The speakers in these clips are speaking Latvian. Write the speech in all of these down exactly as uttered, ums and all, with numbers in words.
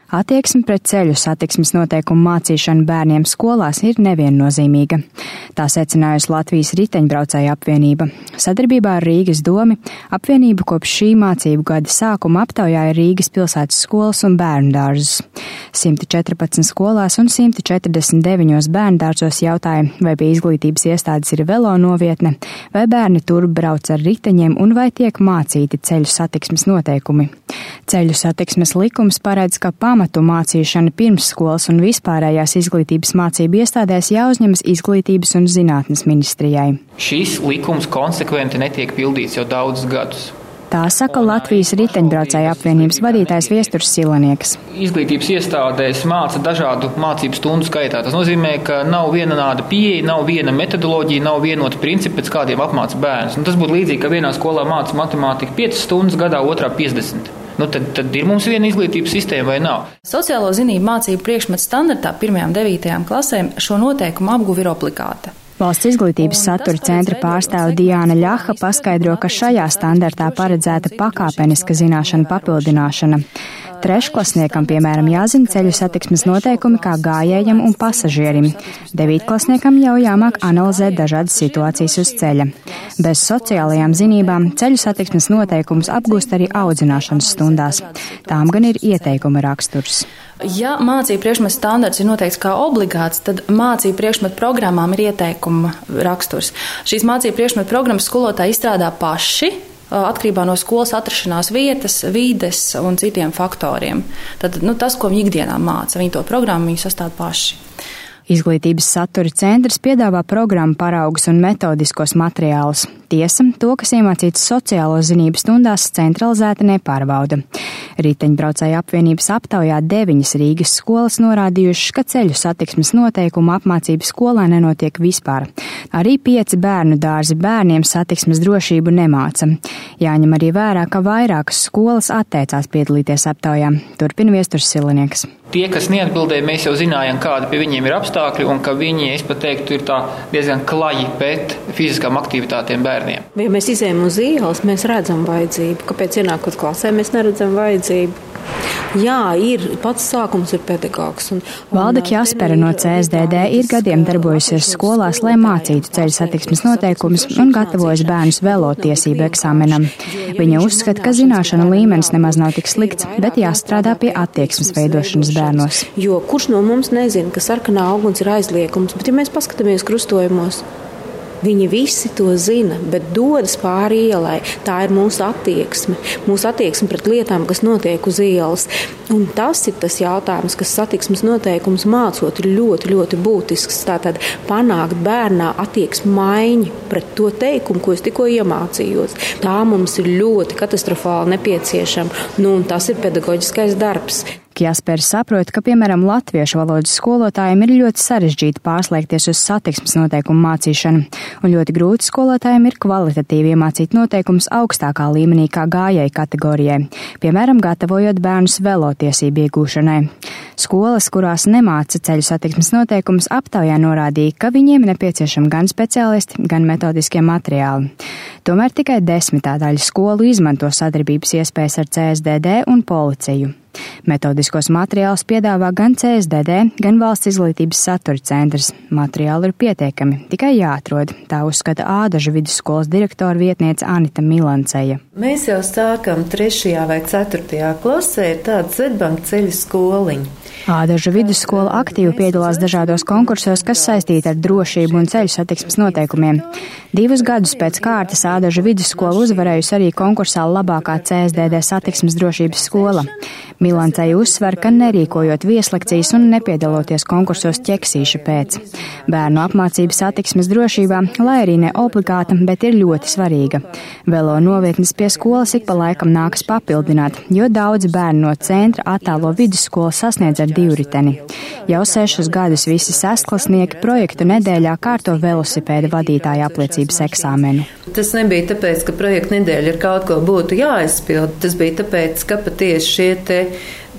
Attieksme pret ceļu satiksmes noteikumu mācīšanu bērniem skolās ir neviennozīmīga. Tā secinājusi Latvijas riteņbraucēju apvienība. Sadarbībā ar Rīgas domi apvienība kopš šī mācību gada sākuma aptaujāja Rīgas pilsētas skolas un bērnu dārzus. simt četrpadsmit skolās un simt četrdesmit deviņos bērnu dārzos jautāja, vai pie izglītības iestādes ir velo novietne, vai bērni tur brauc ar riteņiem un vai tiek mācīti ceļu satiksmes noteikumi. Ceļu satiksmes likums paredz, ka pamatu mācīšana pirmsskolas un vispārējās izglītības mācību iestādēs jāuzņemas Izglītības un zinātnes ministrijai. Šis likums konsekventi netiek pildīts jau daudzus gadus. Tā saka Latvijas riteņbraucēju apvienības vadītājs Viesturs Silanieks. Izglītības iestādēs māca dažādu mācību stundu skaitā. Tas nozīmē, ka nav vienāda pieeja, nav viena metodoloģija, nav vienota principa, pēc kādiem apmāca bērnus. Un tas būtu līdzīgi, ka vienā skolā māca matemātiku piecas stundas gadā, otrā piecdesmit. Nu, tad, tad ir mums viena izglītības sistēma vai nav? Sociālo zinību mācību priekšmetu standartā pirmajām devītajām klasēm šo noteikumu apguva ir obligāta. Valsts izglītības satura centra pārstāve Diāna Ļaha paskaidro, ka šajā standartā paredzēta pakāpeniska zināšanu papildināšana. Trešklasniekam, piemēram, jāzina ceļu satiksmes noteikumi kā gājējam un pasažierim. Devītklasniekam jau jāmāk analizēt dažādas situācijas uz ceļa. Bez sociālajām zinībām ceļu satiksmes noteikumus apgūst arī audzināšanas stundās. Tām gan ir ieteikuma raksturs. Ja mācību priekšmetu standarts ir noteikts kā obligāts, tad mācību priekšmetu programmām ir ieteikuma raksturs. Šīs mācību priekšmetu programmas skolotāji izstrādā paši, atkarībā no skolas atrašanās vietas, vides un citiem faktoriem. Tad, nu, tas, ko viņi ikdienā māca, viņi to programmu viņi sastāv paši. Izglītības satura centrs piedāvā programmu paraugus un metodiskos materiālus. Tiesa, to, kas iemācīts sociālo zinību stundās, centralizēti nepārbauda. Riteņbraucēju apvienības aptaujā deviņas Rīgas skolas norādījušas, ka ceļu satiksmes noteikumu apmācība skolā nenotiek vispār. Arī pieci bērnu dārzi bērniem satiksmes drošību nemāca. Jāņem arī vērā, ka vairākas skolas atteicās piedalīties aptaujā. Turpina Viesturs Silanieks. Tie, kas neatbildēja, mēs jau zinājām, kādi pie viņiem ir apstākļi un ka viņi, es pat teiktu, ir tā diezgan klaji pēc fiziskām aktivitātēm bērniem. Ja mēs izējām uz ielas, mēs redzam vajadzību. Kāpēc ienākot klasē, mēs neredzam vajadzību? Jā, ir pats sākums ir pedagogs. Un, un Valda Kjaspera no C S D D ir gadiem darbojusies skolās, lai mācītu ceļu satiksmes noteikumus un gatavojas bērnus velo tiesību eksāmenam. Viņa uzskata, ka zināšanu līmenis nemaz nav tik slikts, bet jāstrādā pie attieksmes veidošanas bērnos. Jo kurš no mums nezina, ka sarkanā uguns ir aizliegums, bet ja mēs paskatāmies krustojumos, viņi visi to zina, bet dodas pāri ielai. Tā ir mūsu attieksme. Mūsu attieksme pret lietām, kas notiek uz ielas. Un tas ir tas jautājums, kas satiksmes noteikums mācot ir ļoti, ļoti būtisks. Tātad panākt bērnā attieksmi maiņu pret to teikumu, ko es tikko iemācījos. Tā mums ir ļoti katastrofāli nepieciešama. Nu, un tas ir pedagoģiskais darbs. Kjaspers saprot, ka, piemēram, latviešu valodas skolotājiem ir ļoti sarežģīti pārslēgties uz satiksmes noteikumu mācīšanu, un ļoti grūti skolotājiem ir kvalitatīvi iemācīt noteikumus augstākā līmenī kā gājēju kategorijai, piemēram, gatavojot bērnus velo tiesību iegūšanai. Skolas, kurās nemāca ceļu satiksmes noteikumus, aptaujā norādīja, ka viņiem nepieciešami gan speciālisti, gan metodiskie materiāli. Tomēr tikai desmitā daļa skolu izmanto sadarbības iespējas ar C S D D un policiju. Metodiskos materiālus piedāvā gan C S D D, gan Valsts izglītības satura centrs. Materiāli ir pietiekami, tikai jāatrod, tā uzskata Ādažu vidusskolas direktora vietniece Anita Milanceja. Mēs jau sākam trešajā vai ceturtajā klasē ir tāda Svetbanka ceļu skoliņa. Ādažu vidusskola aktīvi piedalās dažādos konkursos, kas saistīti ar drošību un ceļu satiksmes noteikumiem. Divus gadus pēc kārtas Ādažu vidusskola uzvarējusi arī konkursā labākā C S D D satiksmes drošības skola. Milanceja uzsver, ka nerīkojot vieslekcijas un nepiedaloties konkursos ķeksīša pēc. Bērnu apmācība satiksmes drošībā, lai arī ne obligāta, bet ir ļoti svarīga. Velo novietnes pie skolas ik pa laikam nākas papildināt, jo daudzi bērni no centra attālo vidusskolu sasniedz ar divriteni. Jau sešus gadus visi sestklasnieki projektu nedēļā kārto velosipēda vadītāja apliecības eksāmenu. Tas nebija tāpēc, ka projektu nedēļa ar kaut ko būtu jāaizpild. Tas bija tāpēc, ka patiesi šie te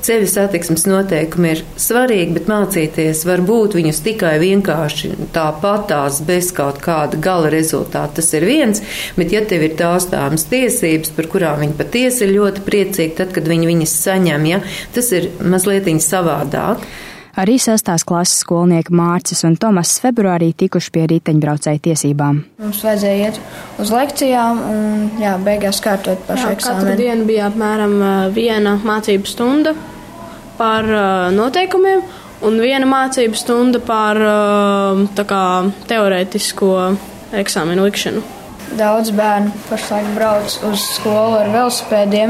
ceļu satiksmes noteikumi ir svarīgi, bet mācīties var būt viņus tikai vienkārši tāpatās bez kaut kāda gala rezultāta. Tas ir viens, bet ja tev ir taustāmas tiesības, par kurām viņi patiesi ir ļoti priecīgi, tad, kad viņi viņas saņem, ja, tas ir mazliet savādāk. Arī sestās klases skolnieki Mārcis un Tomas februārī tikuši pie riteņbraucēju tiesībām. Mums vajadzēja iet uz lekcijām un jā, beigās kārtot pašu eksāmenu. Katru dienu bija apmēram viena mācību stunda par noteikumiem un viena mācību stunda par tā kā teorētisko eksāmenu likšanu. Daudz bērnu pašlaik brauc uz skolu ar velosipēdiem.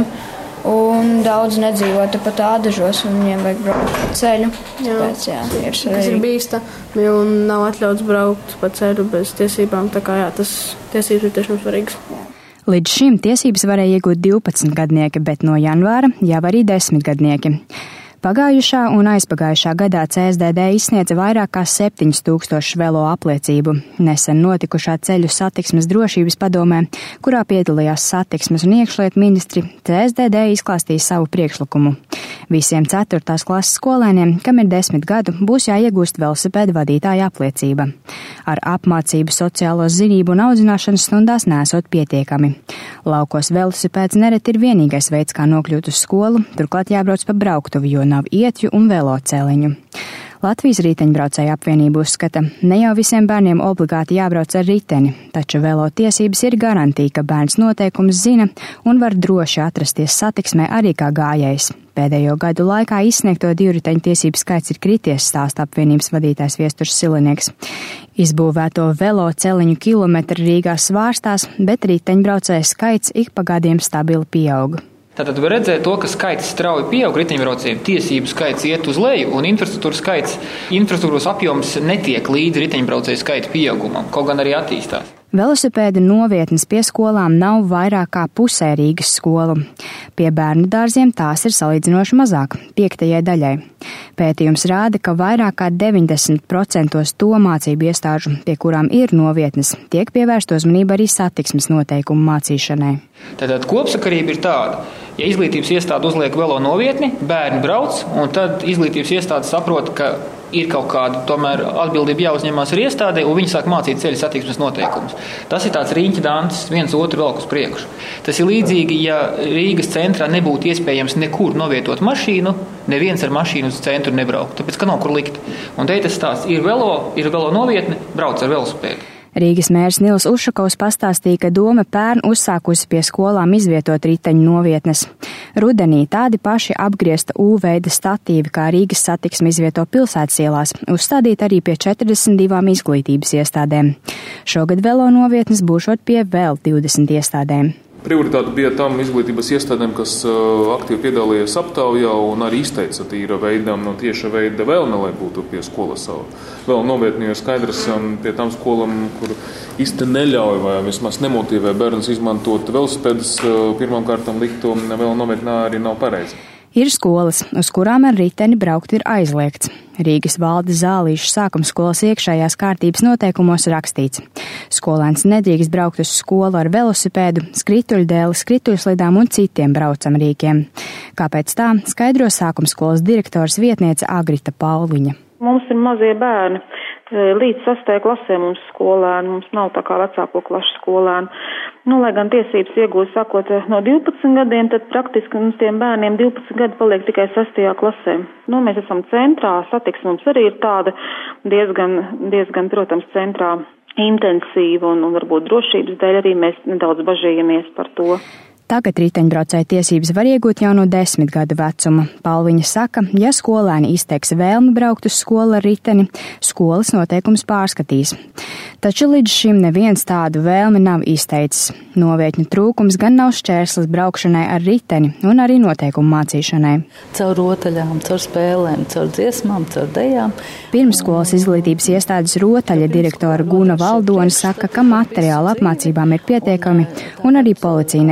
Un daudz nedzīvo tepat Ādažos, un viņiem vajag braukt pa ceļu. Jā, Tāpēc, jā, ir tas ir bīstami un nav atļauts braukt pa ceļu bez tiesībām. Tā kā jā, tas tiesības ir tiešām svarīgas. Līdz šim tiesības varēja iegūt divpadsmitgadnieki, bet no janvāra jau arī desmitgadnieki. Pagājušā un aizpagājušā gadā C S D D izsniedza vairāk kā septiņus tūkstošus velo apliecību. Nesen notikušā ceļu satiksmes drošības padomē, kurā piedalījās satiksmes un iekšlietu ministri, C S D D izklāstīja savu priekšlikumu. Visiem ceturtās klases skolēniem, kam ir desmit gadu, būs jāiegūst velosipēda vadītāja apliecība. Ar apmācību sociālo zinību un audzināšanas stundās nesot pietiekami. Laukos velosipēds nereti ir vienīgais veids, kā nokļūt uz skolu, turklāt jābrauc pa brauktuvi, jo nav ietju un veloceliņu. Latvijas riteņbraucēju apvienība uzskata, ne jau visiem bērniem obligāti jābrauc ar riteni, taču velo tiesības ir garantija, ka bērns noteikumus zina un var droši atrasties satiksmē arī kā gājējs. Pēdējo gadu laikā izsniegto divriteņu tiesību skaits ir krities, stāsta apvienības vadītājs Viesturs Silinieks. Izbūvēto velo celiņu kilometru Rīgā svārstās, bet riteņbraucēju skaits ik pa gadiem stabili pieauga. Tātad var redzēt to, ka skaits strauji pieaug riteņbraucējiem, tiesību skaits iet uz leju un infrastruktūras skaits, infrastruktūras apjoms netiek līdz riteņbraucēju skaita pieaugumam, kaut gan arī attīstās. Velosipēda novietnes pie skolām nav vairāk kā pusē Rīgas skolu. Pie bērnu dārziem tās ir salīdzinoši mazāk, piektajai daļai. Pētījums rāda, ka vairāk kā deviņdesmit procentos to mācību iestāžu, pie kurām ir novietnes, tiek pievērsta uzmanība arī satiksmes noteikumu mācīšanai. Tātad kopsakarība ir tāda, ja izglītības iestāde uzliek velo novietni, bērni brauc, un tad izglītības iestāde saprot, ka ir kaut kāda tomēr atbildība jāuzņemās ar iestādē, un viņi sāk mācīt ceļu satiksmes noteikumus. Tas ir tāds riņķa dantis, viens otru velk uz priekšu. Tas ir līdzīgi, ja Rīgas centrā nebūtu iespējams nekur novietot mašīnu, neviens ar mašīnu uz centru nebraukt, tāpēc, ka nav kur likt. Un te tas stāsts ir velo, ir velo novietne, brauc ar velosipēdu. Rīgas mērs Nils Ušakovs pastāstīja, ka doma pērn uzsākusi pie skolām izvietot riteņu novietnes. Rudenī tādi paši apgriezta U-veida statīvi, kā Rīgas satiksme izvieto pilsētas ielās, uzstādīt arī pie četrdesmit divām izglītības iestādēm. Šogad velo novietnes būšot pie vēl divdesmit iestādēm. Prioritāte bija tam izglītības iestādēm, kas aktīvi piedalījās aptaujā un arī izteica tīra veidām no tieša veida vēlme, lai būtu pie skolas savu. Vēl novietni, jo skaidrs pie tām skolām, kur īsti neļauj vai vismaz nemotīvē bērnus izmantot velosipēdus, pirmām kārtām likto vēl novietnā arī nav pareizi. Ir skolas, uz kurām ar riteni braukt ir aizliegts. Rīgas valdes Zālīšu sākumskolas iekšējās kārtības noteikumos rakstīts. Skolēns nedrīkst braukt uz skolu ar velosipēdu, skrituļdēli, skrituļslidām un citiem braucamrīkiem. Kāpēc tā, skaidro sākumskolas direktors vietniece Agrita Pauliņa. Mums ir mazie bērni. Līdz sastajai klasē mums skolēni, mums nav tā kā vecāko klašu skolēni. Nu, lai gan tiesības iegūst sākot no divpadsmit gadiem, tad praktiski mums tiem bērniem divpadsmit gadi paliek tikai sastajā klasē. Nu, mēs esam centrā, satiksme mums arī ir tāda diezgan, diezgan, protams, centrā intensīva un, un varbūt drošības dēļ arī mēs nedaudz bažījamies par to. Tagad riteņbraucēju tiesības var iegūt jau no desmit gadu vecuma. Pauliņa saka, ja skolēni izteiks vēlmi braukt uz skolu ar riteni, skolas noteikums pārskatīs. Taču līdz šim neviens tādu vēlmi nav izteicis. Novietņu trūkums gan nav šķērslis braukšanai ar riteni un arī noteikumu mācīšanai. Caur rotaļām, caur spēlēm, caur dziesmām, caur dejām. Pirmsskolas izglītības iestādes rotaļa direktora Guna Valdona saka, ka materiāli apmācībām ir pietiekami un arī policija nekad neatbalsta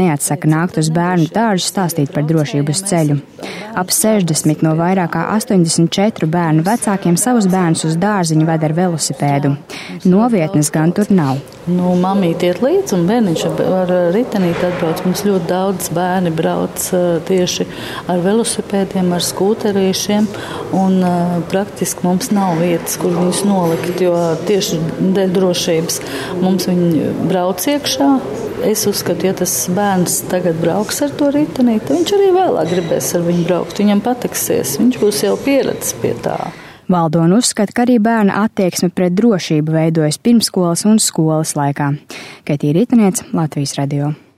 neatsaka nākt uz bērnu dārzu stāstīt par drošību uz ceļu. Ap sešdesmit no vairāk kā astoņdesmit četru bērnu vecākiem savus bērnus uz dārziņu ved ar velosipēdu. Novietnes gan tur nav. Nu, mamīte iet līdzi un bērniņš ar ritenīti atbrauc. Mums ļoti daudz bērni brauc tieši ar velosipēdiem, ar skūterīšiem, un uh, praktiski mums nav vietas, kur viņus nolikt, jo tieši dēļ drošības mums viņi brauc iekšā. Es uzskatu, ja tas bērns tagad brauks ar to ritenīti, viņš arī vēlāk gribēs ar viņu braukt. Viņam patiksies, viņš būs jau pieredzis pie tā. Valdona uzskata, ka arī bērna attieksme pret drošību veidojas pirmsskolas un skolas laikā. Kaitī Rītaniec, Latvijas radio.